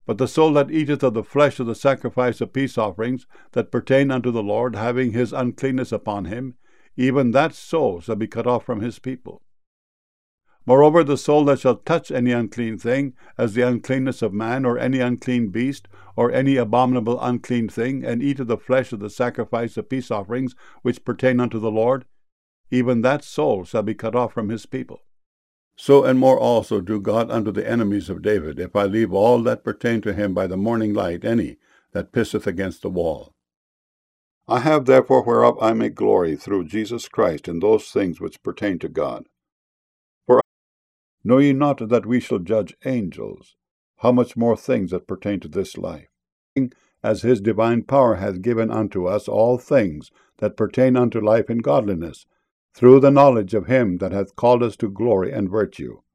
But the soul that eateth of the flesh of the sacrifice of peace offerings that pertain unto the Lord, having his uncleanness upon him, even that soul shall be cut off from his people. Moreover, the soul that shall touch any unclean thing, as the uncleanness of man, or any unclean beast, or any abominable unclean thing, and eat of the flesh of the sacrifice of peace offerings which pertain unto the Lord, even that soul shall be cut off from his people. So and more also do God unto the enemies of David, if I leave all that pertain to him by the morning light any that pisseth against the wall. I have therefore whereof I may glory through Jesus Christ in those things which pertain to God. For know ye not that we shall judge angels? How much more things that pertain to this life? As his divine power hath given unto us all things that pertain unto life and godliness, through the knowledge of him that hath called us to glory and virtue,